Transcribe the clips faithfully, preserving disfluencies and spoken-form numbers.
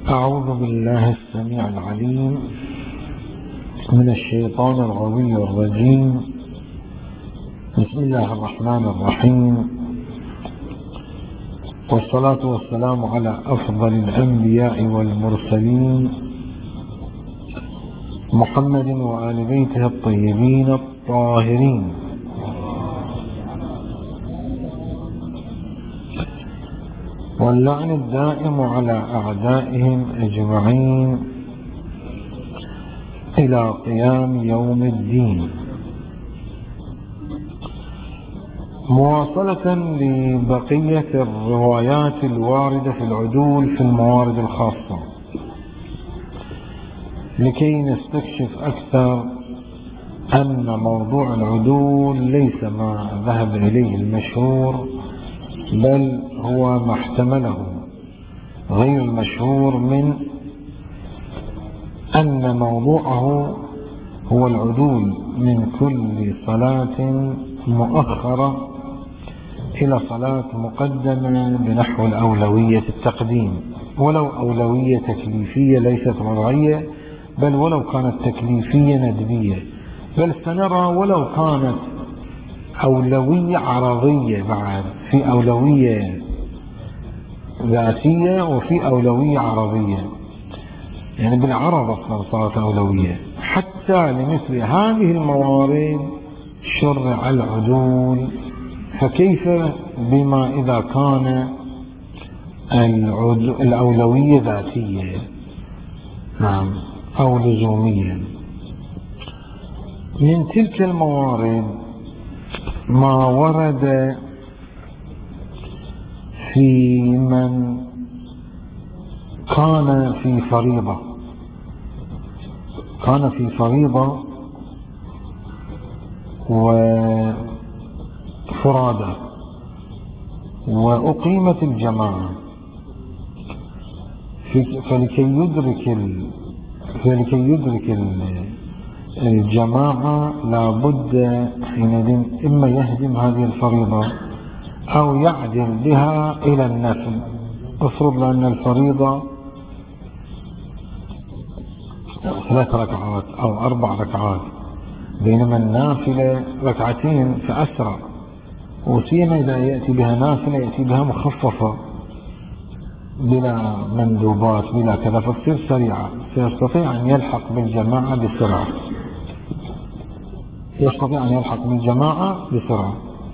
أعوذ بالله السميع العليم من الشيطان الغوي الرجيم. بسم الله الرحمن الرحيم، والصلاة والسلام على أفضل الأنبياء والمرسلين محمد وآل بيته الطيبين الطاهرين. واللعن الدائم على أعدائهم أجمعين إلى قيام يوم الدين. مواصلة لبقية الروايات الواردة في العدول في الموارد الخاصة، لكي نستكشف أكثر أن موضوع العدول ليس ما ذهب إليه المشهور، بل هو ما احتمله غير المشهور من أن موضوعه هو العدول من كل صلاة مؤخرة إلى صلاة مقدمة بنحو الأولوية التقديم، ولو أولوية تكليفية ليست وضعية، بل ولو كانت تكليفية ندبية، بل سنرى ولو كانت أولوية عرضية، بعد في أولوية ذاتية وفي أولوية عرضية، يعني بالعرض أصلا صارت أولوية. حتى لمثل هذه الموارد شرع العدول، فكيف بما إذا كان الأولوية ذاتية نعم أو لزومية. من تلك الموارد ما ورد في من كان في فريضة كان في فريضة وفرادة وأقيمت الجماعة، فلكي يدرك ال... فلكي يدرك الجماعة لابد حينئذ إما يهدم هذه الفريضة أو يعدل بها إلى النفل. افرض لأن الفريضة ثلاث ركعات أو أربع ركعات، بينما النافلة ركعتين فأسرع، وسيما إذا يأتي بها نافلة يأتي بها مخففة بلا مندوبات بلا كذا، فتصير سريعة، سيستطيع أن يلحق بالجماعة بسرعة يستطيع أن يلحق بالجماعة بسرعة.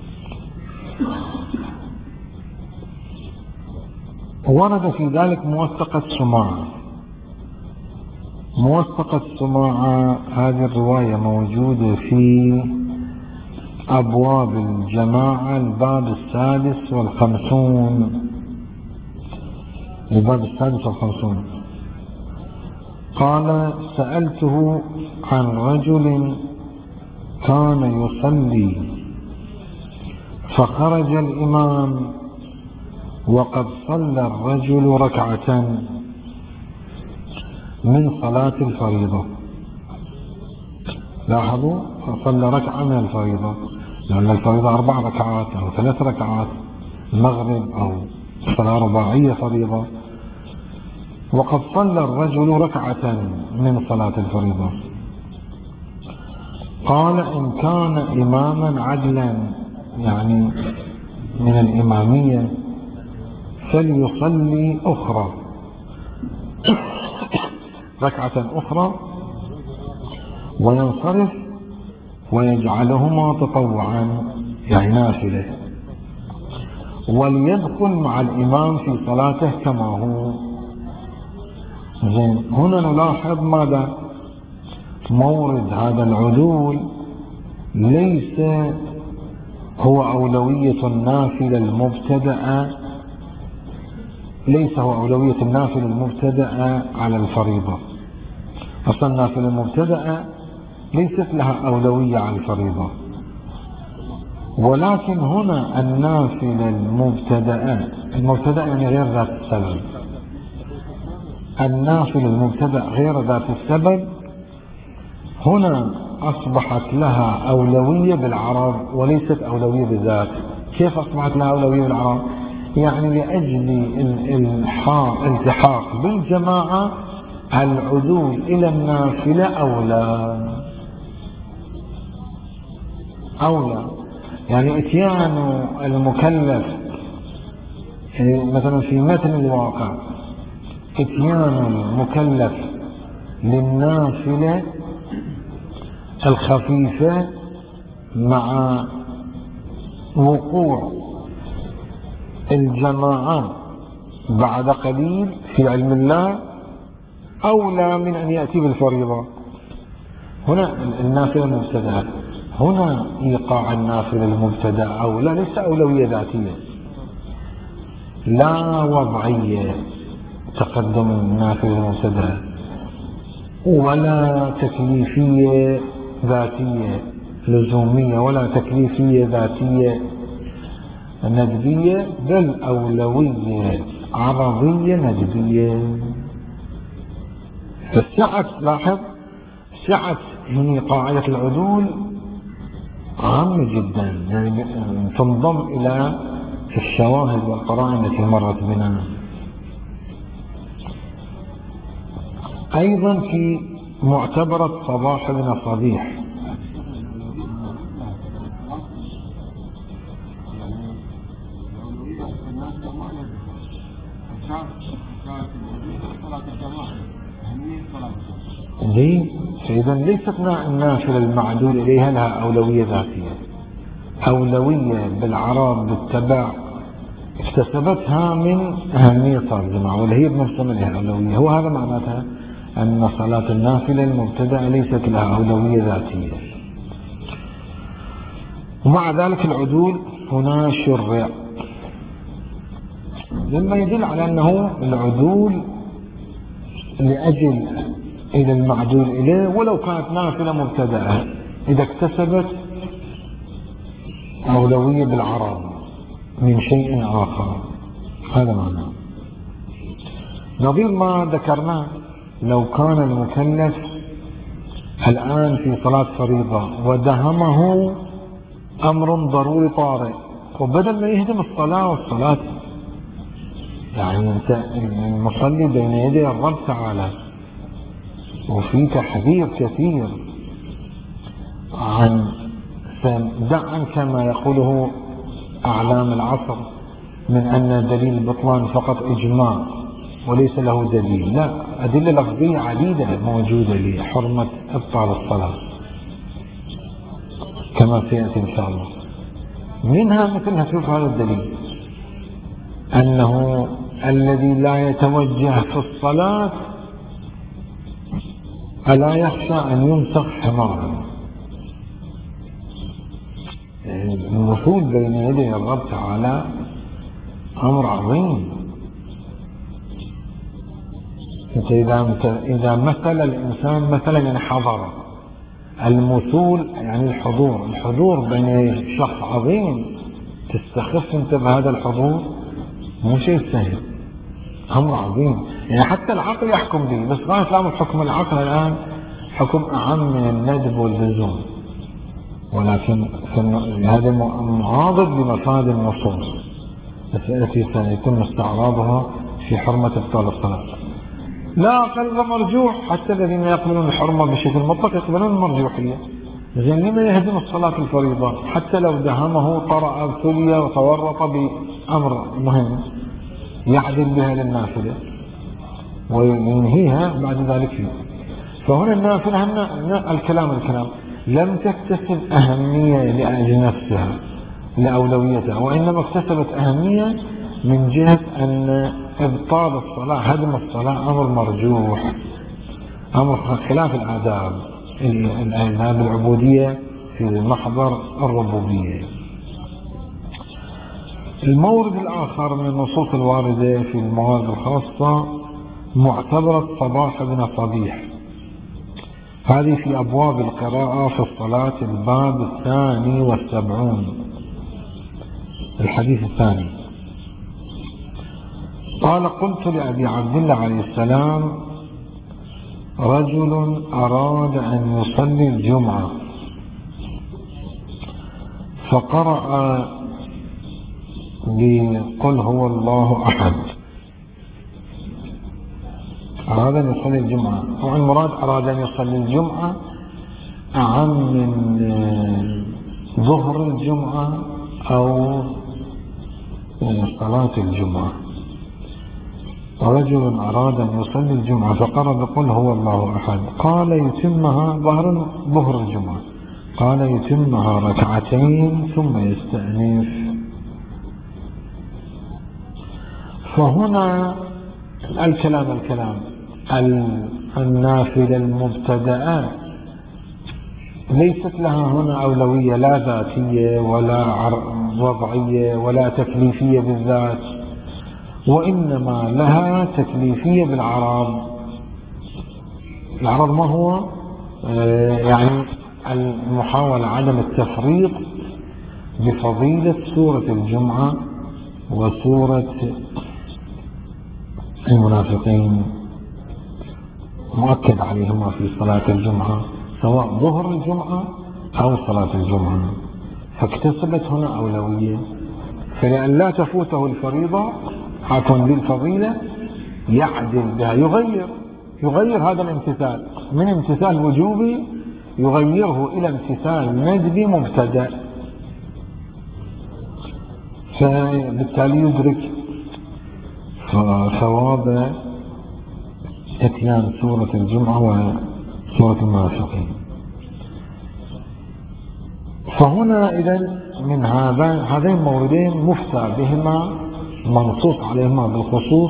ورد في ذلك موثقة سماعة. موثقة سماعة هذه الرواية موجودة في أبواب الجماعة الباب السادس والخمسون الباب السادس والخمسون. قال: سألته عن رجل كان يصلي فخرج الإمام وقد صلى الرجل ركعة من صلاة الفريضة. لاحظوا، فصلى ركعة من الفريضة، لأن الفريضة أربع ركعات أو ثلاث ركعات، المغرب أو صلاة رباعية فريضة، وقد صلى الرجل ركعة من صلاة الفريضة. قال: إن كان إماما عدلا، يعني من الإمامية، فليصلي أخرى ركعة أخرى وينصرف ويجعلهما تطوعا، يعني نافلة، وليدخل مع الإمام في صلاته كما هو. زين، هنا نلاحظ ماذا؟ مورد هذا العدول ليس هو أولوية النافلة المبتدأة ليس هو أولوية النافلة المبتدأة على الفريضة. أصلا النافلة المبتدأة ليست لها أولوية على الفريضة، ولكن هنا النافلة المبتدأة المبتدأة يعني غير ذات السبب. النافلة المبتدأ غير ذات السبب هنا أصبحت لها أولوية بالعرض وليست أولوية بالذات. كيف أصبحت لها أولوية بالعرض؟ يعني لأجل الالتحاق بالجماعة العدول إلى النافلة أولى أولى يعني اتيان المكلف مثلا في متن الواقع اتيان المكلف للنافلة الخفيفة مع وقوع الجماعة بعد قليل في علم الله أولى من أن يأتي بالفريضة. هنا النافلة المبتدأة، هنا إيقاع النافلة المبتدأة أولى، ليس أولوية ذاتية، لا وضعية تقدم النافلة المبتدأة، ولا تكليفية ذاتية لزومية، ولا تكليفية ذاتية ندبية، بل أولوية عرضية ندبية. فالسعة، لاحظ سعة من قاعدة العدول عامة جدا، يعني تنضم إلى الشواهد والقرائن التي مرت بنا. أيضا في معتبرة صباح بن صبيح ليه؟ فإذا ليست النافلة المعدول إليها لها أولوية ذاتية، أولوية بالعرض بالتبع اكتسبتها من أهمية صلاة الجماعة، ولا هي بنفسها لها أولوية. هو هذا معناتها أن صلاة النافلة المبتدأة ليست لها أولوية ذاتية. ومع ذلك العدول هنا شرع، مما يدل على أنه العدول لأجل إلى المعدول إليه، ولو كانت نافلة مبتدأة إذا اكتسبت أولوية بالعرض من شيء آخر، هذا معناه. نظير ما ذكرناه، لو كان المكلف الآن في صلاة فريضة ودهمه أمر ضروري طارئ، وبدل ما يهدم الصلاة والصلاة، يعني أنت المصلي بين يدي الرب تعالى، وفيك حذير كثير عن دع عنك ما يقوله أعلام العصر من أن دليل البطلان فقط إجماع وليس له دليل. لا، أدلة لفظية عديدة موجودة لحرمة إبطال الصلاة كما سيأتي إن شاء الله. منها مثلها، شوف هذا الدليل، أنه الذي لا يتوجه في الصلاة ألا يخشى أن يمسخ حمارا. الوصول بين يدي الرب تعالى أمر عظيم. إذا إذا مثل الإنسان مثلا يعني حضر، المثول يعني الحضور، الحضور بين شخص عظيم، تستخف أنت بهذا الحضور، مو شيء سهل، أمر عظيم. يعني حتى العقل يحكم به، بس ما يطلع حكم العقل الآن حكم أعم من الندب واللزوم، ولكن هذا معاضد لمفاد النصوص التي سيتم استعراضها في حرمة إبطال الصلاة. لا أقل مرجوح، حتى الذين يقبلون الحرمة بشكل مطلق يقبلون المرجوحية. زين لما يهدم الصلاة الفريضة حتى لو دهمه طرأ ابتلي وتورط بأمر مهم يعدل بها للنافلة وينهيها بعد ذلك فيه. فهنا النافلة الكلام الكلام لم تكتسب أهمية لأجل نفسها لأولويتها، وإنما اكتسبت أهمية من جهة أن إبطال الصلاة، هدم الصلاة، أمر مرجوح، أمر خلاف الآداب الآداب العبودية في محضر الربوبية. المورد الآخر من النصوص الواردة في الموارد الخاصة معتبرة صباح بن صبيح، هذه في أبواب القراءة في الصلاة، الباب الثاني والسبعون، الحديث الثاني. قال: قلت لأبي عبد الله عليه السلام: رجل أراد أن يصلي الجمعة فقرأ بقل هو الله أحد، أراد أن يصلي الجمعة، طبعا المراد أراد أن يصلي الجمعة أعم من ظهر الجمعة أو صلاة الجمعة. رجل أراد أن يصلي الجمعة فقرأ بقل هو الله أحد، قال يتمها ظهر ظهر الجمعة، قال يتمها ركعتين ثم يستأنف. فهنا الكلام الكلام النافلة المبتدأة ليست لها هنا أولوية لا ذاتية ولا وضعية ولا تكليفية بالذات، وإنما لها تكليفية بالعرض. العرض ما هو؟ آه يعني المحاولة عدم التفريط بفضيلة سورة الجمعة وسورة المنافقين، مؤكد عليهما في صلاة الجمعة سواء ظهر الجمعة أو صلاة الجمعة، فاكتسبت هنا أولوية. فلأن لا تفوته الفريضة عفوا بالفضيلة يعدل بها، يغير يغير هذا الامتثال من امتثال وجوبي يغيره إلى امتثال ندبي مبتدأ، فبالتالي يدرك ثواب اتيان سورة الجمعة وسورة المنافقين. فهنا إذن من هذين الموردين مفتى بهما منصوص عليهما بالخصوص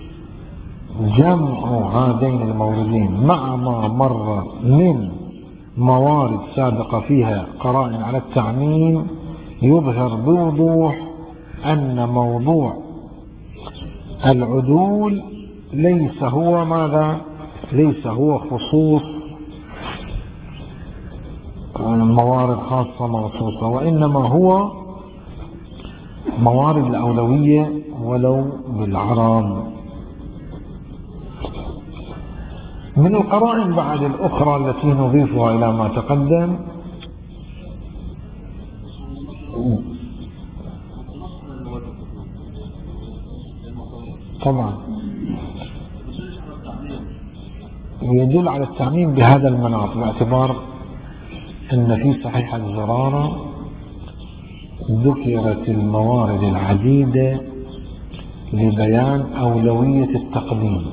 جمع هذين الموردين مع ما مر من موارد سابقة فيها قرائن على التعميم يظهر بوضوح أن موضوع العدول ليس هو ماذا؟ ليس هو خصوص موارد خاصة مخصوصة، وإنما هو موارد الأولوية ولو بالعرض. من القرائن بعد الأخرى التي نضيفها إلى ما تقدم طبعا يدل على التعميم بهذا المناط، باعتبار أن في صحيح الزرارة ذكرت الموارد العديدة لبيان أولوية التقديم.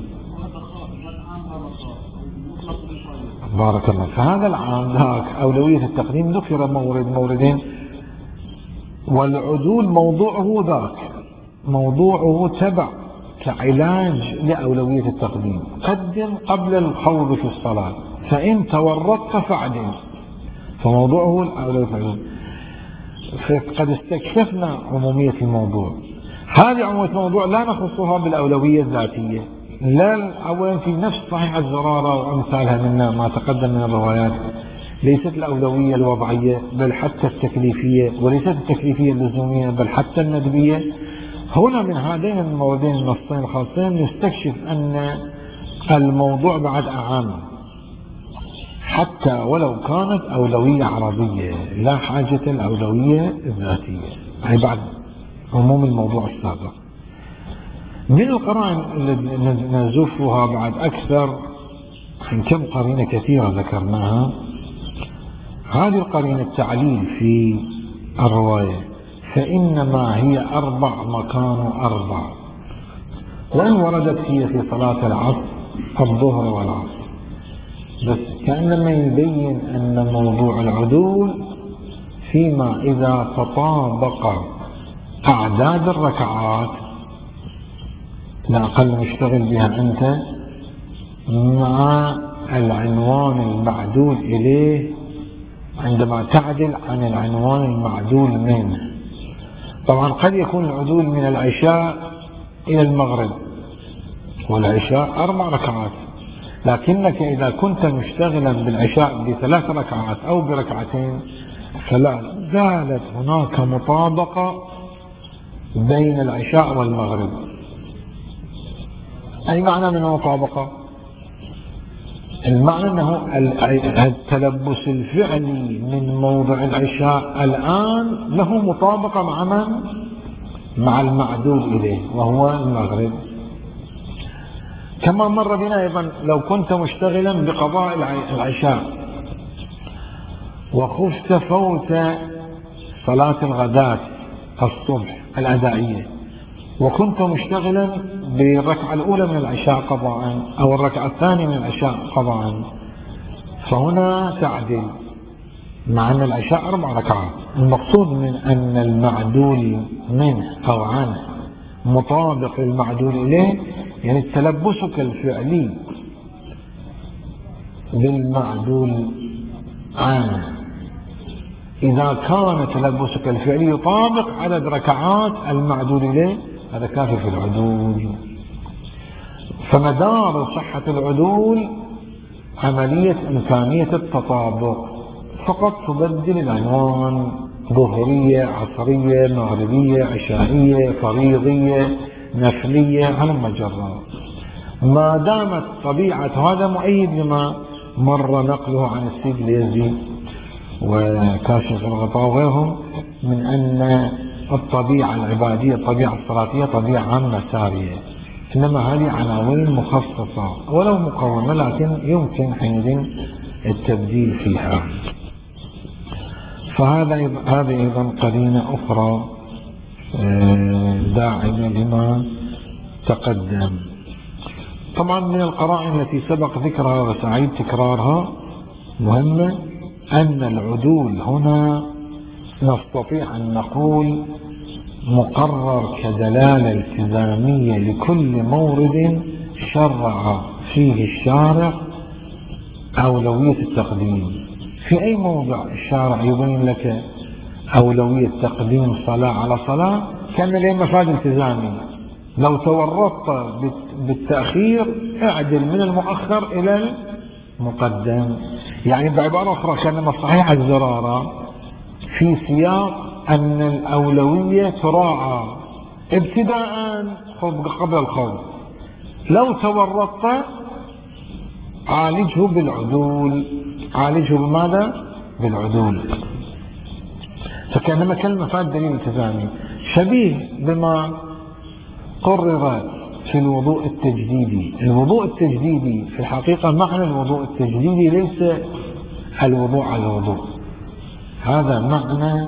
بارك الله. فهذا العام ذاك أولوية التقديم ذكر مورد موردين، والعدول موضوعه ذاك موضوعه تبع كعلاج لأولوية التقديم. قدم قبل الخوض في الصلاة، فإن تورطت فاعدل، فموضوعه الأولوية التقديم. فقد استكشفنا عمومية الموضوع. هذه عمومية الموضوع لا نخصها بالأولوية الذاتية، لا أولا في نفس صحيح الزرارة وأمثالها منا ما تقدم من الروايات ليست الأولوية الوضعية بل حتى التكليفية، وليست التكليفية اللزومية بل حتى الندبية. هنا من هذين الموردين النصين الخاصين نستكشف أن الموضوع بعد أعام حتى ولو كانت أولوية عرضية، لا حاجة الأولوية الذاتية، أي بعد عموم الموضوع السابق. من القرائن التي نزفها بعد أكثر من كم قرينة كثيرة ذكرناها، هذه القرينة التعليل في الرواية، فإنما هي أربع مكان أربع، وإن وردت هي في صلاة العصر الظهر والعصر، بس كأنما يبين أن موضوع العدول فيما إذا تطابق أعداد الركعات لا أقل مشتغل بها أنت مع العنوان المعدول إليه عندما تعدل عن العنوان المعدول منه. طبعا قد يكون العدول من العشاء إلى المغرب، والعشاء أربع ركعات، لكنك إذا كنت مشتغلا بالعشاء بثلاث ركعات أو بركعتين فلا زالت هناك مطابقة بين العشاء والمغرب. أي معنى من المطابقة؟ المعنى أنه التلبس الفعلي من موضع العشاء الآن له مطابقة مع من؟ مع المعدول إليه وهو المغرب. كما مر بنا أيضا لو كنت مشتغلا بقضاء العشاء وخفت فوت صلاة الغداة الصبح الأدائية، وكنت مشتغلا بالركعة الأولى من العشاء قضاء أو الركعة الثانية من العشاء قضاء، فهنا تعدل مع أن العشاء أربع ركعات. المقصود من أن المعدول منه أو عنه مطابق للمعدول إليه، يعني تلبسك الفعلي بالمعدول عنه إذا كان تلبسك الفعلي يطابق عدد ركعات المعدول إليه هذا كافي في العدول. فمدار صحة العدول عملية إمكانية التطابق، فقط تبدل العنوان ظهرية عصرية مغربية عشائية فريضية نفلية على المجرة، ما دامت طبيعة هذا مؤيد لما مر نقله عن السيد اليزي وكاشف الغطاء وغيرهم من أن الطبيعة العبادية الطبيعة الصلاتية طبيعة عامة سارية، إنما هذه عناوين مخصصة ولو مقومة، لكن يمكن حينئذ التبديل فيها. فهذا هذه أيضا قرينة أخرى داعمة لما تقدم. طبعا من القرائن التي سبق ذكرها وسعيد تكرارها مهمة أن العدول هنا نستطيع أن نقول مقرر كدلالة التزامية لكل مورد شرع فيه الشارع أولوية التقديم. في أي موضع الشارع يبين لك أولوية تقديم صلاة على صلاة كان له مفاد التزامي، لو تورطت بالتأخير اعدل من المؤخر إلى المقدم. يعني بعبارة أخرى كان مصحيح الزرارة في سياق أن الأولوية تراعى ابتداء قبل الخوف، لو تورطت عالجه بالعدول، عالجه بماذا؟ بالعدول. فكأنما كلمة فات دليل التزامي شبيه بما قرر في الوضوء التجديدي. الوضوء التجديدي في الحقيقة معنى الوضوء التجديدي ليس الوضوء على الوضوء، هذا معنى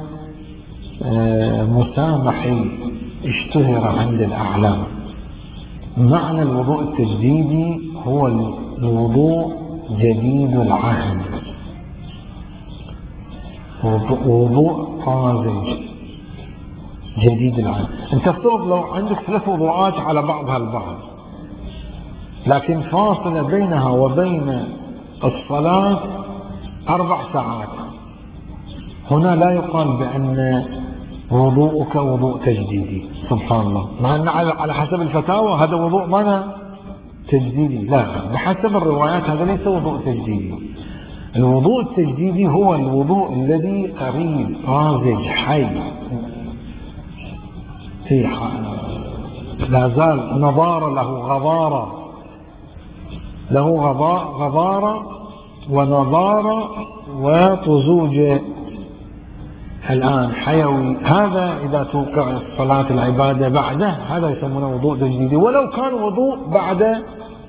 مسامحي اشتهر عند الأعلام. معنى الوضوء التجديدي هو الوضوء جديد العهد، وضوء طازج جديد العهد. انت افترض لو عندك ثلاث وضوءات على بعضها البعض لكن فاصلة بينها وبين الصلاة أربع ساعات، هنا لا يقال بأن وضوءك وضوء تجديدي، سبحان الله، مع أن على حسب الفتاوى هذا وضوء ماذا؟ تجديدي. لا، بحسب الروايات هذا ليس وضوء تجديدي. الوضوء التجديدي هو الوضوء الذي قريب طازج حي في لا زال نضارة له غضارة له غضارة ونضارة وطزوج الآن حيوي. هذا إذا توقع صلاة العبادة بعده هذا يسمونه وضوء تجديدي، ولو كان وضوء بعد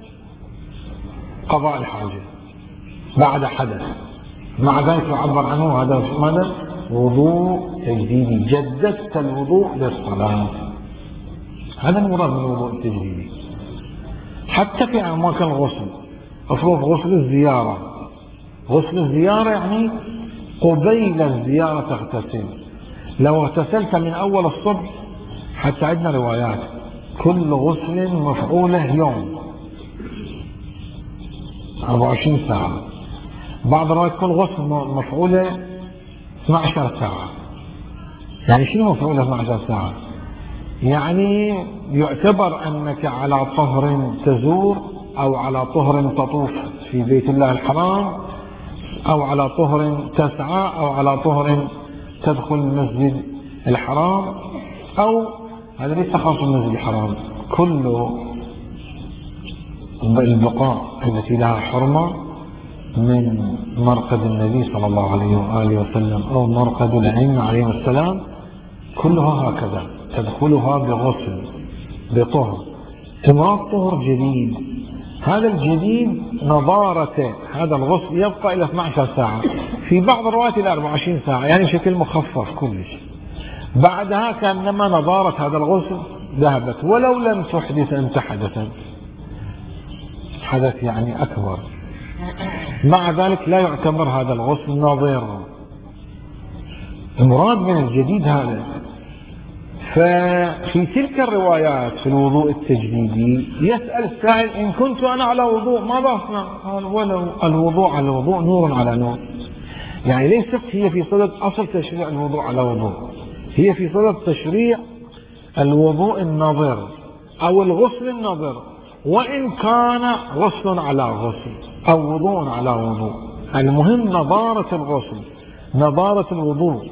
قضاء الحاجة بعد حدث، مع ذلك يعبر عنه هذا ماذا؟ وضوء تجديدي، جددت الوضوء للصلاة. هذا المراد من الوضوء التجديدي. حتى في أماكن الغسل، افرض غسل الزيارة، غسل الزيارة يعني قبيل الزيارة تغتسل. لو اغتسلت من أول الصبح حتى عندنا روايات كل غسل مفعوله يوم أربعة وعشرين ساعة، بعض الروايات كل غسل مفعوله اثنتي عشرة ساعة. يعني شنو مفعوله اثنتي عشرة ساعة؟ يعني يعتبر أنك على طهر تزور أو على طهر تطوف في بيت الله الحرام أو على طهر تسعى أو على طهر تدخل المسجد الحرام، أو هذا ليس خاص بالمسجد الحرام، كل البقاع التي لها حرمة من مرقد النبي صلى الله عليه وآله وسلم أو مرقد الأئمة عليهم السلام كلها هكذا تدخلها بغسل بطهر. امرأة طهر جديد، هذا الجديد نظارة هذا الغسل يبقى إلى اثنتي عشرة ساعة، في بعض الروايات إلى أربعة وعشرين ساعة، يعني بشكل مخفف كلش. بعدها كأنما نظارة هذا الغسل ذهبت، ولو لم تحدث أنت حدثا، حدث يعني أكبر، مع ذلك لا يعتبر هذا الغسل نظير. المراد من الجديد هذا. ففي تلك الروايات في الوضوء التجديدي يسأل السائل: إن كنت أنا على وضوء ماذا أصنع؟ قال: ولو الوضوء على وضوء نور على نور. يعني ليست هي في صدد أصل تشريع الوضوء على وضوء، هي في صدد تشريع الوضوء النظر أو الغسل النظر، وإن كان غسل على غسل أو وضوء على وضوء، المهم نظارة الغسل نظارة الوضوء.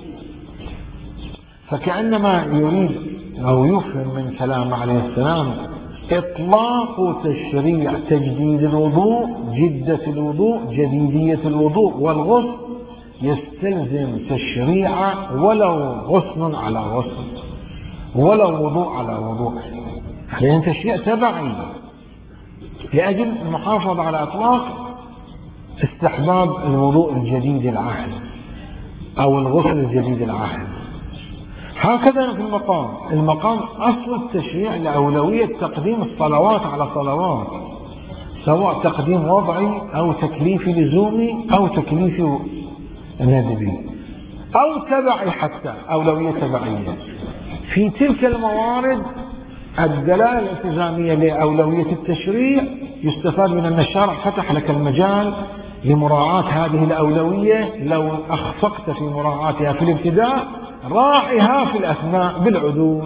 فكأنما يريد أو يفهم من كلام عليه السلام إطلاق تشريع تجديد الوضوء، جدة الوضوء، جديدية الوضوء والغسل يستلزم تشريع ولو غسل على غسل ولو وضوء على وضوء، لأن تشريع تبعي لأجل المحافظة على إطلاق استحباب الوضوء الجديد العهد أو الغسل الجديد العهد. هكذا في المقام المقام أصل التشريع لأولوية تقديم الصلوات على صلوات، سواء تقديم وضعي أو تكليفي لزومي أو تكليفي ندبي أو تبعي، حتى أولوية تبعية. في تلك الموارد الدلالة الالتزامية لأولوية التشريع يستفاد من أن الشرع فتح لك المجال لمراعاة هذه الأولوية، لو أخفقت في مراعاتها في الابتداء راعها في الأثناء بالعدول.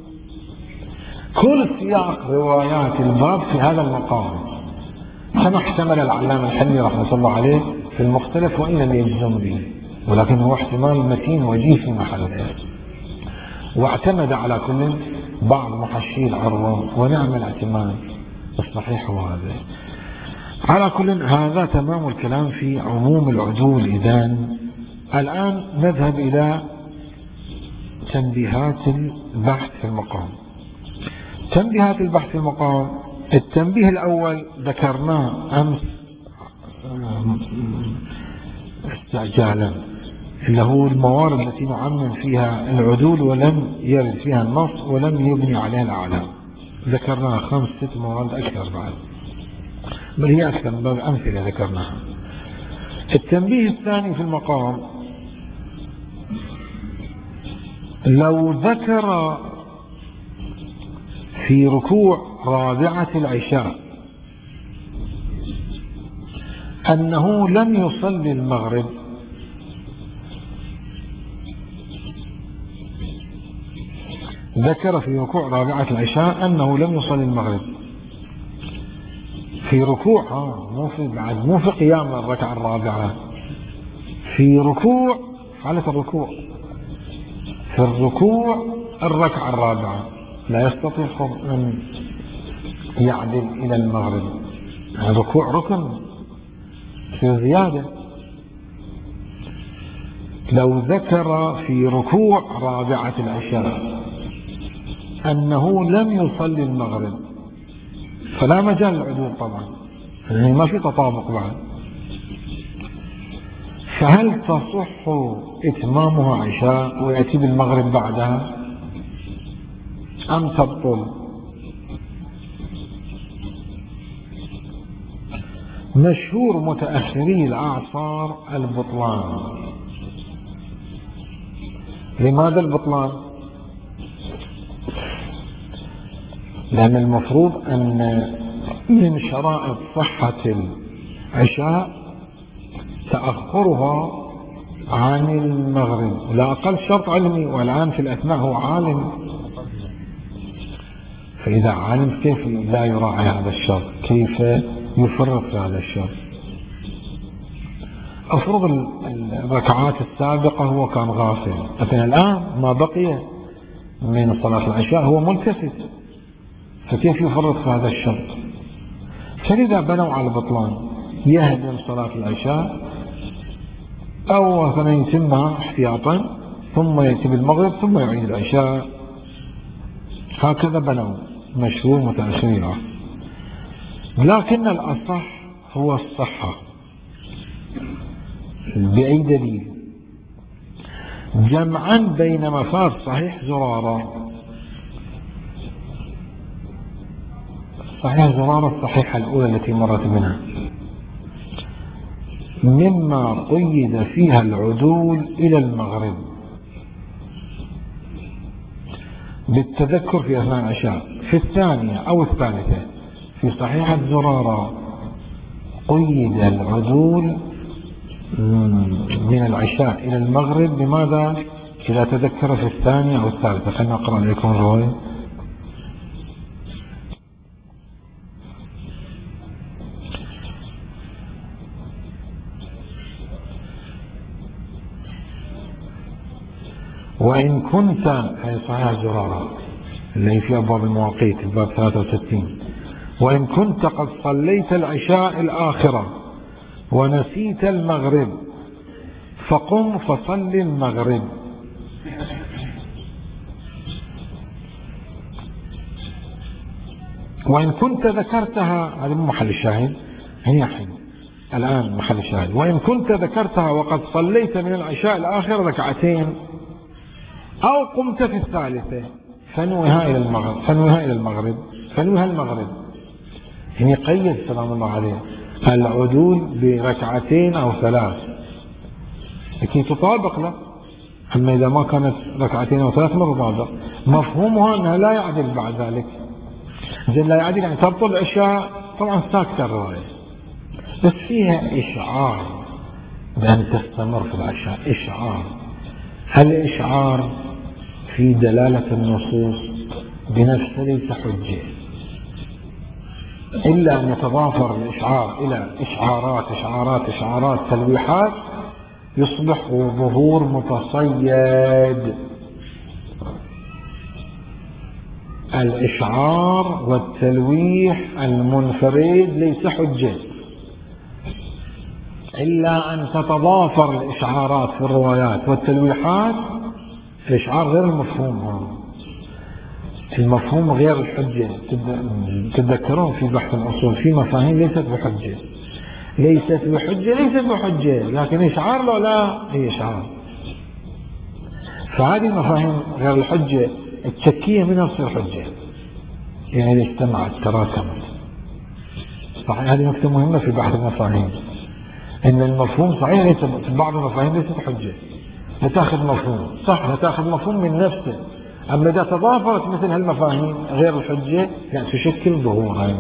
كل سياق روايات الباب في هذا المقام كما احتمل العلامة الحلمي رحمة الله عليه في المختلف وإن لم يجزم به، ولكن هو احتمال متين وجيه في محله، واعتمد على كل بعض محشي العروة ونعم الاعتماد الصحيح هذا. على كل هذا تمام الكلام في عموم العدول. إذن الآن نذهب إلى تنبيهات البحث في المقام. تنبيهات البحث في المقام، التنبيه الأول ذكرناه أمس استعجالا، اللي هو الموارد التي نعمم فيها العدول ولم يرد فيها النص ولم يبني عليها الأعلام. ذكرناها خمس ست موارد أكثر بعد، بل هي أكثر من باب أمثلة ذكرناها. التنبيه الثاني في المقام، لو ذكر في ركوع رابعة العشاء أنه لم يصلي المغرب، ذكر في ركوع رابعة العشاء أنه لم يصلي المغرب في ركوع، آه مو في بعد مو في قيام الركعة الرابعة، في ركوع حالة الركوع، في الركوع الركعة الرابعة لا يستطيع أن يعدل إلى المغرب. الركوع ركن في زيادة. لو ذكر في ركوع رابعة العشاء أنه لم يصلي المغرب فلا مجال للعدول طبعا، يعني ما في تطابق بعد. فهل تصح إتمامها عشاء ويأتي بالمغرب بعدها أم تبطل؟ مشهور متأخري الأعصار البطلان. لماذا البطلان؟ لأن المفروض أن من شرائط صحة العشاء تأخرها عن المغرب، لا أقل شرط علمي، والآن في الأثناء هو عالم. فإذا عالم كيف لا يراعي هذا الشرط؟ كيف يفرط في هذا الشرط؟ أفرض الركعات السابقة هو كان غافل، لكن الآن ما بقي من صلاة العشاء هو ملتفت، فكيف يفرط في هذا الشرط؟ فلذا بنوا على البطلان، يهدم صلاة العشاء أو مثلا يتمها احتياطا ثم يأتي بالمغرب ثم يعيد العشاء. هكذا بنوا مشهور متأخرين العصر. لكن الأصح هو الصحة. بأي دليل؟ جمعا بين مفاد صحيح زرارة. صحيح زرارة الصحيحة الأولى التي مرت منها مما قيد فيها العدول إلى المغرب بالتذكر في أثناء العشاء. في الثانية أو الثالثة في صحيحة زرارة قيد العدول من العشاء إلى المغرب. لماذا؟ إذا تذكر في الثانية أو الثالثة. خلنا أقرأ عليكم الرواية. وإن كنت هي صحيح زرارة اللي في أبواب المواقيت الباب ثلاثة وستين. وإن كنت قد صليت العشاء الآخرة ونسيت المغرب فقم فصل المغرب. وإن كنت ذكرتها، هذا مو محل الشاهد، هي حين الآن محل الشاهد. وإن كنت ذكرتها وقد صليت من العشاء الآخرة ركعتين أو قمت في الثالثة فنوها إلى المغرب فنوها إلى المغرب فنوها المغرب. يعني قيد سلام الله عليه العدول بركعتين أو ثلاث لكي تطابق له. أما إذا ما كانت ركعتين أو ثلاث ما تطابق. مفهومها أنها لا يعدل بعد ذلك. زين لا يعدل يعني تبطل العشاء. طبعا ساكتة الرواية بس فيها إشعار بأن تستمر في العشاء. إشعار. الإشعار في دلالة النصوص بنفسه ليس حجة إلا أن يتضافر الإشعار إلى إشعارات إشعارات إشعارات تلويحات يصبح ظهور متصيد. الإشعار والتلويح المنفرد ليس حجة إلا أن تتضافر الإشعارات في الروايات والتلويحات. الإشعار غير المفهوم، المفهوم غير الحجة. تتذكرون في بحث الأصول في مفاهيم ليست بحجة ليست بحجة ليست بحجة لكن إشعار لا لا هي إشعار. فهذه المفاهيم غير الحجة التشكية منها تصير حجة. يعني إذا اجتمعت تراكمت. صحيح هذه نقطة مهمة في بحث المفاهيم إن المفهوم صحيح ليس بعض المفاهيم ليست حجة. لتأخذ مفهوم صح لتأخذ مفهوم من نفسه. أما إذا تضافرت مثل هالمفاهيم غير الحجة يعني تشكل ظهورا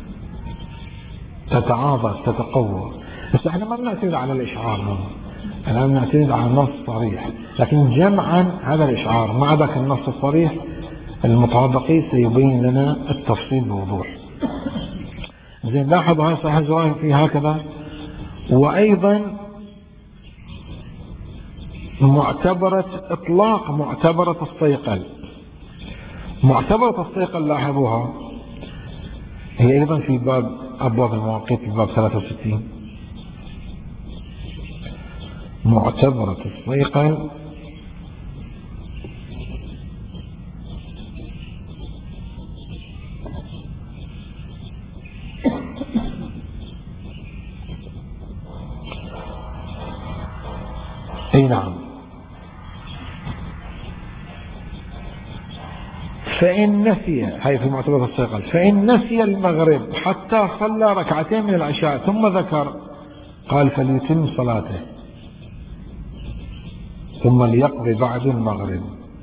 تتعاضد تتقوى. بس احنا ما بنعتمد على الإشعار هذا. الآن نعتمد على النص الصريح لكن جمعا هذا الإشعار مع ذاك النص الصريح المطابقي سيبين لنا التفصيل بوضوح. زين لاحظوا هاي صحيح الزواهر في هكذا. وأيضا معتبرة إطلاق معتبرة الصيقل. معتبرة الصيقل لاحظوها هي أيضا في باب أبواب المواقيت في باب ثلاثة وستين. معتبرة الصيقل أي نعم. فإن نسي هاي في معتبرة الصيقل فإن نسي المغرب حتى صلى ركعتين من العشاء ثم ذكر قال فليتم صلاته ثم ليقضي بعد المغرب.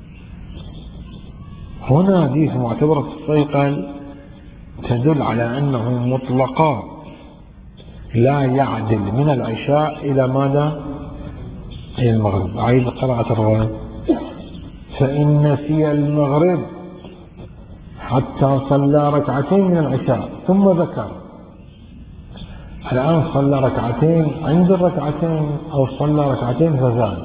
هنا دي في معتبرة الصيقل تدل على أنه مطلقا لا يعدل من العشاء إلى ماذا؟ إلى المغرب. أعيد قراءة الرواية. فإن نسي المغرب حتى صلى ركعتين من العشاء ثم ذكر. الآن صلى ركعتين عند الركعتين أو صلى ركعتين فزاد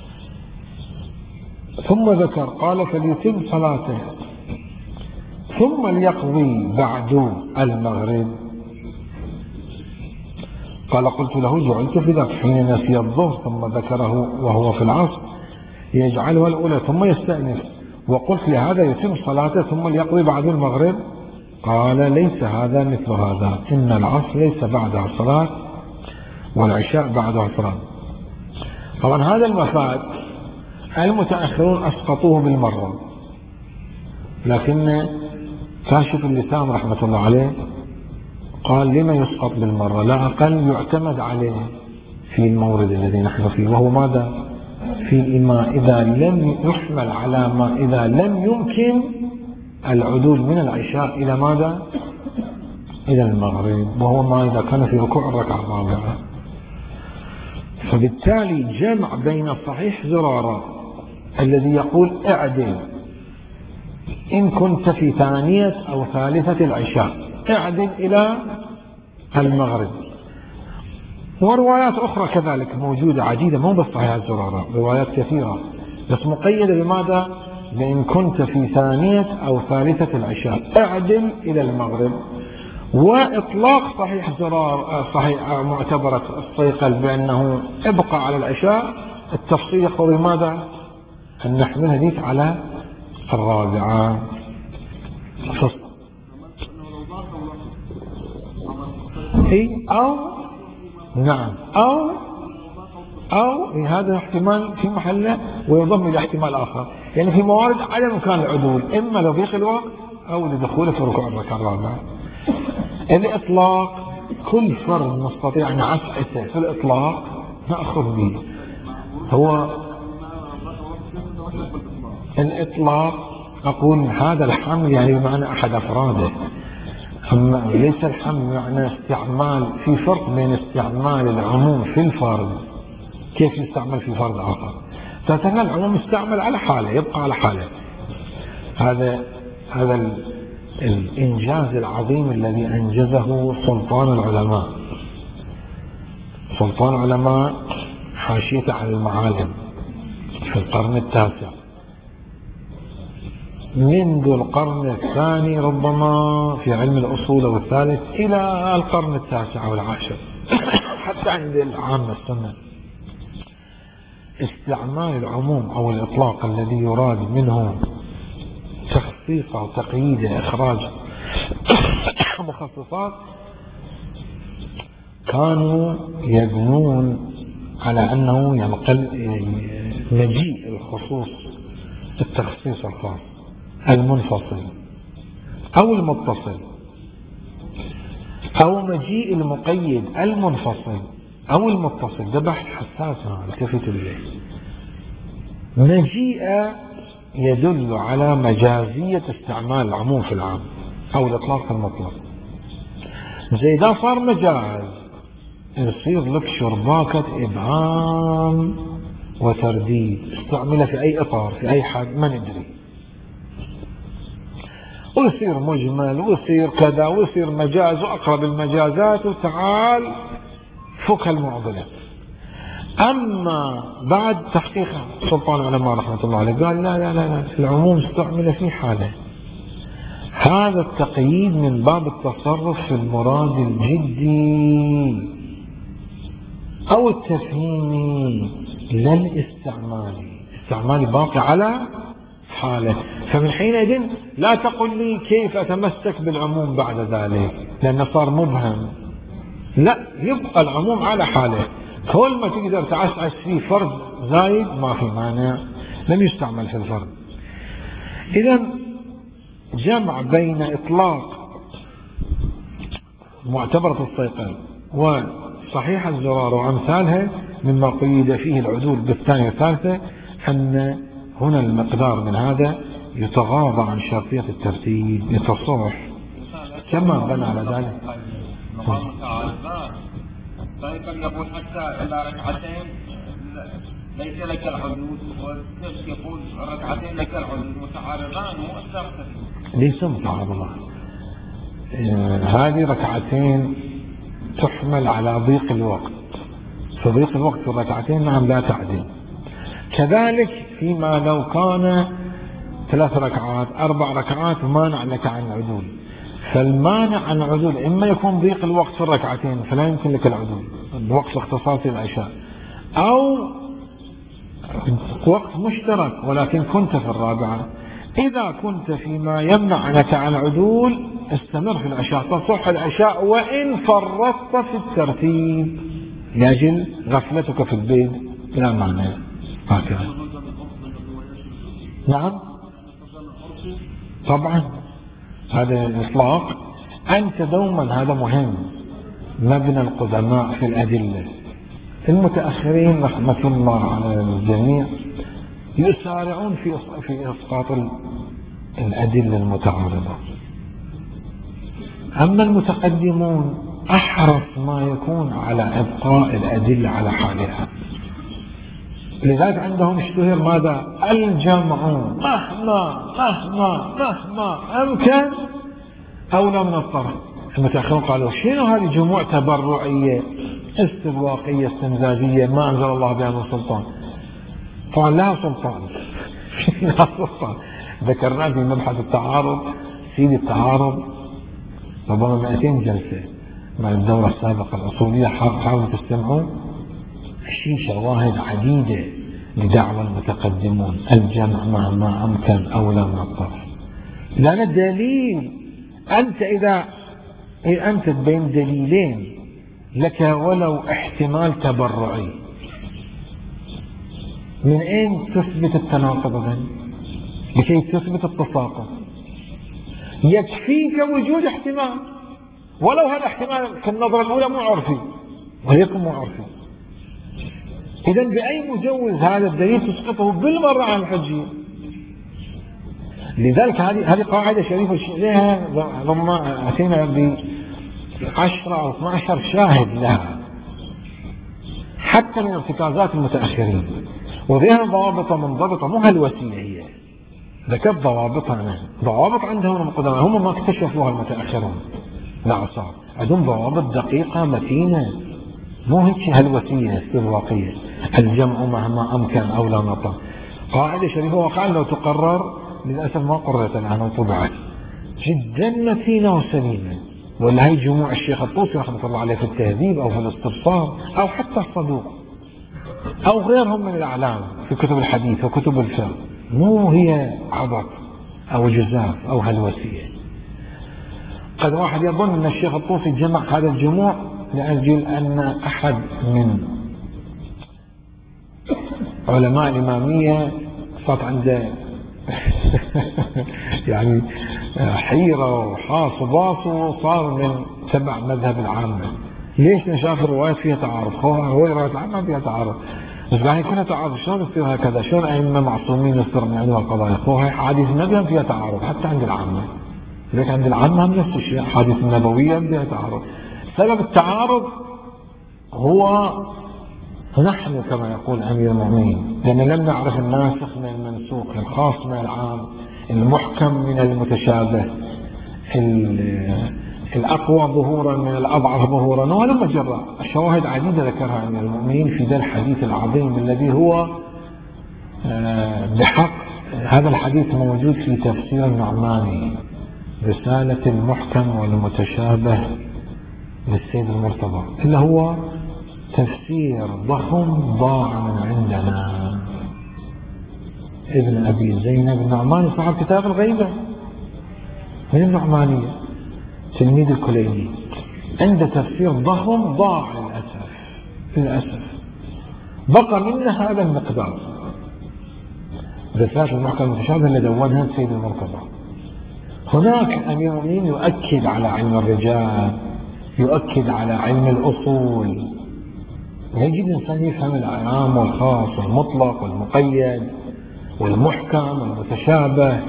ثم ذكر قال فليتم صلاته ثم ليقضي بعد المغرب. قال قلت له جعلت في ذاك حين نسي الظهر ثم ذكره وهو في العصر يجعلها الأولى ثم يستأنف، وقلت لهذا يتم صلاته ثم ليقضي بعد المغرب؟ قال ليس هذا مثل هذا، إن العصر ليس بعدها صلاة والعشاء بعدها صلاة. طبعا هذا المفاد المتأخرون أسقطوه بالمرة، لكن كاشف اللسان رحمة الله عليه قال لما يسقط بالمرة؟ لا أقل يعتمد عليه في المورد الذي نحن فيه، وهو ماذا؟ في ما إذا لم يحمل على ما إذا لم يمكن العدول من العشاء إلى ماذا؟ إلى المغرب، وهو ما إذا كان في ركوع الركعة الرابعة. فبالتالي جمع بين صحيح زرارة الذي يقول اعدل إن كنت في ثانية أو ثالثة العشاء، اعدل إلى المغرب، وروايات أخرى كذلك موجودة عديدة، مو بس صحيح الزرارة، روايات كثيرة بس مقيدة بماذا؟ لإن كنت في ثانية أو ثالثة العشاء اعدل إلى المغرب. وإطلاق صحيح زرار صحيح معتبرة الصيقل بأنه ابقى على العشاء، التفصيل يقتضي ماذا؟ أن نحمل هذيك على الرابعة. هي أو نعم أو أو هذا احتمال في محله ويضم إلى احتمال آخر، يعني في موارد عدم إمكان العدول إما لضيق الوقت أو لدخوله في ركوع الركعة الرابعة. الإطلاق كل فرد نستطيع أن نعسعسه في الإطلاق نأخذ به. هو الإطلاق أقول هذا الحمل يعني بمعنى أحد أفراده، أما ليس الحمل معنى استعمال. في فرق بين استعمال العموم في الفرد كيف يستعمل في فرد آخر. فهذا العموم يستعمل على حاله، يبقى على حاله. هذا هذا الإنجاز العظيم الذي أنجزه سلطان العلماء. سلطان العلماء حاشيته على المعالم في القرن التاسع، منذ القرن الثاني ربما في علم الأصول والثالث إلى القرن التاسع والعاشر حتى عند العامة السنة، استعمال العموم أو الإطلاق الذي يراد منه تخصيص أو تقييد إخراج مخصصات كانوا يبنون على أنه ينقل مجيء الخصوص التخصيص الخاص المنفصل أو المتصل، أو مجيء المقيد المنفصل أو المتصل. ده بحث حساس التفت إليه. مجيء يدل على مجازية استعمال العموم في العام أو الإطلاق المطلق. زي إذا صار مجاز يصير لك شرباكة إبهام وترديد، استعمله في أي إطار في أي حد ما ندري، ويصير مجمل ويصير كذا ويصير مجاز وأقرب المجازات وتعال فك المعضلة. أما بعد تحقيق سلطان العلماء رحمة الله عليه قال لا لا لا, لا العموم استعمل في حاله. هذا التقييد من باب التصرف في المراد الجدي أو التفهيمي لا الاستعمالي. استعمالي باقي على حاله. فمن حينئذ لا تقل لي كيف أتمسك بالعموم بعد ذلك لأنه صار مبهم، لا يبقى العموم على حاله. كل ما تقدر تعسعس فيه فرد زايد ما في مانع، لم يستعمل في الفرد. إذا جمع بين إطلاق معتبرة الصيقل وصحيح الزرار وأمثالها مما قيد فيه العدول بالثانية والثالثة أن هنا المقدار من هذا يتغاضى عن شرطية الترتيب يتصح كما بنى على ذلك. طيب يقول حتى إلى ركعتين ليس لك العدود، والسبت يقول ركعتين لك العدود، متعارضان ليس متعارضان. آه هذه ركعتين تحمل على ضيق الوقت، فضيق الوقت في الركعتين نعم لا تعدل. كذلك فيما لو كان ثلاث ركعات أربع ركعات مانع لك عن العدول، فالمانع عن العدول إما يكون ضيق الوقت في الركعتين فلا يمكن لك العدول الوقت الاختصاصي العشاء، أو وقت مشترك ولكن كنت في الرابعة. إذا كنت فيما يمنعنك عن عدول استمر في العشاء، تصح العشاء وإن فرطت في الترتيب لأجل غفلتك في البيت لا معنى هكذا. نعم طبعا هذا الإطلاق. أنت دوما هذا مهم، مبنى القدماء في الأدلة. المتأخرين رحمة الله على الجميع يسارعون في في إسقاط الأدلة المتعارضة، أما المتقدمون أحرص ما يكون على إبقاء الأدلة على حالها. لذلك عندهم اشتهر ماذا؟ الجمع مهما مهما مهما أمكن أولى من الطرف. المتأخرون قالوا شنو هذه جموع تبرعية استبواقية استمزاجية ما أنزل الله بها من سلطان؟ طبعا لها سلطان لها سلطان. ذكرنا في مبحث التعارض سيد التعارض ربما مئتين جلسة مع الدورة السابقة الأصولية، حاولوا تستمعوا في شواهد عديدة لدعوى المتقدمون الجمع مهما أمكن أولى من الطرف. لأن الدليل أنت إذا أنت بين دليلين لك ولو احتمال تبرعي، من أين تثبت التناقض لكي تثبت التساقط؟ يكفيك وجود احتمال، ولو هذا احتمال في النظرة الأولى مو عرفي ويكون مو عرفي. إذا بأي مجوز هذا الدليل تسقطه بالمرة عن الحجية. لذلك هذه هذه قاعدة شريفة لها لما أتينا بعشرة أو اثنا عشر شاهد لها حتى من ارتكازات المتأخرين، وفيها ضوابط منضبطة، مو هالوسيلة هي ذكرت ضوابطها. ضوابط عندهم القدماء هم ما اكتشفوها المتأخرون، لا صار عندهم ضوابط دقيقة متينة، مو هيك هالوسيلة استبواقية الجمع مهما أمكن أولى من الطرف. قاعدة شريفة وقعا لو تقرر للأسف ما قررت الآن وطبعت جدا متينة وسليمة. ولا هي جموع الشيخ الطوسي رحمة الله عليه في التهذيب أو في الاستبصار أو حتى الصدوق أو غيرهم من الأعلام في كتب الحديث وكتب الفقه، مو هي عبط أو جزاف أو هالوسيلة. قد واحد يظن أن الشيخ الطوسي جمع هذا الجموع لأجل أن أحد من علماء الإمامية صارت عنده يعني حيرة وحاص وباص وصار من تبع مذهب العامة. ليش نشاف الروايات فيها تعارض؟ هو الروايات العامة فيها تعارض، بس قاعد يكون تعارض شلون يصير هكذا؟ شلون أئمة معصومين يصير من عندهم القضايا؟ هو هي حديث النبي فيها تعارض حتى عند العامة، لذلك عند العامة هم نفس الشيء، حديث النبوية فيها تعارض. سبب التعارض هو نحن كما يقول أمير المؤمنين، لأن لم نعرف الناسخ من المنسوخ، الخاص من العام، المحكم من المتشابه، الأقوى ظهورا من الأضعف ظهورا، ولما جرى الشواهد عديدة ذكرها أمير المؤمنين في ذا الحديث العظيم الذي هو بحق. هذا الحديث موجود في تفسير النعماني، رسالة المحكم والمتشابه للسيد المرتضى، اللي هو تفسير ضخم ضاع من عندنا. ابن أبي زينب النعماني صاحب كتاب الغيبة من النعمانية، تلميذ الكليني، عنده تفسير ضخم ضاع للأسف للأسف بقى منه هذا المقدار، رسالة المحكم المتشابه اللي دونها السيد المرتضى. هناك أمير المؤمنين يؤكد على علم الرجال، يؤكد على علم الأصول، يجب الإنسان يفهم العام والخاص والمطلق والمقيد والمحكم والمتشابه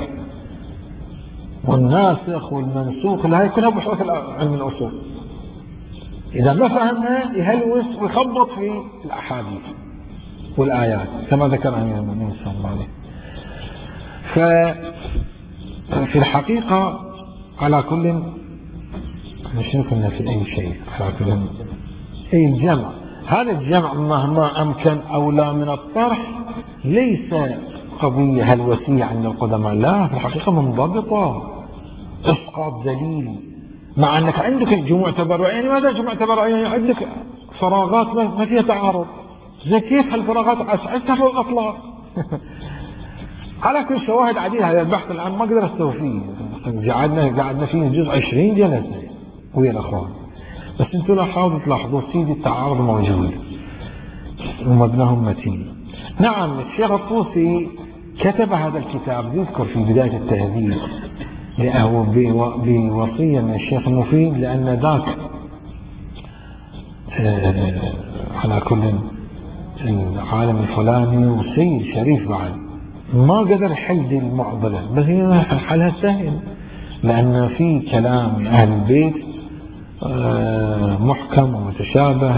والناسخ والمنسوخ، هاي كلها بحوث علم الأصول. إذا ما فهمها يهلوس ويخبط في الأحاديث والآيات كما ذكر أمير المؤمنين صلى الله عليه. ففي الحقيقة على كل مش كنا في أي شيء، على كل أي الجمع، هذا الجمع مهما أمكن أولى من الطرح ليس قضية هلوسية عند القدماء، لا في الحقيقة منضبطة، إسقاط دليل، مع أنك عندك جموع تبرعية. يعني ماذا جموع تبرعية؟ عندك فراغات ما فيها تعارض، زي كيف هالفراغات أسعدتها في الأطلاق. على كل شواهد عديدة. هذا البحث الآن ما أقدر أستوي فيه، قعدنا قعدنا فيه جزء عشرين جلسة ويا الأخوان. بس أنتم لا حاولوا تلاحظوا سيدي التعارض موجود ومبناهم متين. نعم الشيخ الطوسي كتب هذا الكتاب، يذكر في بداية التهذيب لأهو بوصية من الشيخ المفيد، لأن ذاك آه على كل العالم الفلاني وسيد شريف بعد ما قدر يحل دي المعضلة، بس هي حلها سهل، لأن في كلام أهل البيت آه محكم ومتشابه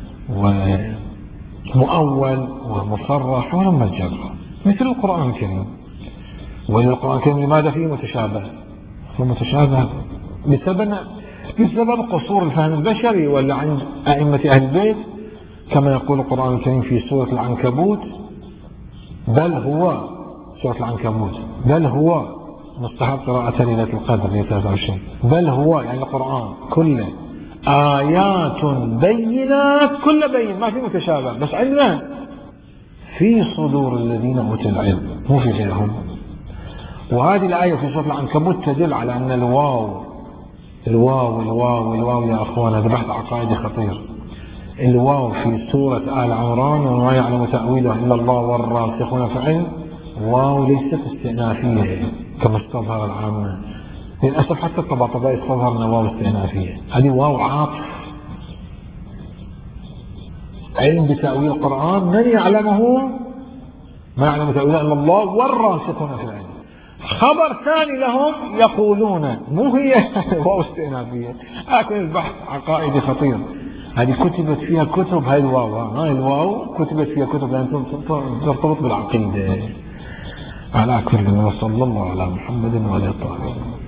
ومؤول ومصرح ولما تجرى مثل القرآن الكريم. والقرآن الكريم لماذا فيه متشابه؟ هو متشابه بسبب بسبب قصور الفهم البشري ولا عند أئمة أهل البيت، كما يقول القرآن الكريم في سورة العنكبوت: بل هو سورة العنكبوت بل هو مستحب قراءة ليلة القدر في ثلاثة وعشرين، بل هو يعني القرآن كله آيات بينات، كل بين ما في متشابه، بس عندنا في صدور الذين أوتوا العلم مو في غيرهم. وهذه الآية في سورة العنكبوت تدل على أن الواو الواو الواو الواو يا أخوان، هذا بحث عقائدي خطير. الواو في سورة آل عمران: وما يعلم تأويله إلا الله والراسخون في العلم، واو ليست استئنافية كما استظهر العامة. للأسف حتى الطباطبائي استظهر أن واو استئنافية، هذه واو عاطف. علم بتأويل القرآن من يعلمه؟ ما يعلم تأويله إلا الله والراسخون في العلم. خبر ثاني لهم يقولون، مو هي واو استئنافية. لكن البحث عقائدي خطير، هذه كتبت فيها كتب، هاي الواو هاي الواو كتبت فيها كتب لأن ترتبط بالعقيدة. على كل ما صلى الله على محمد وعلى آله.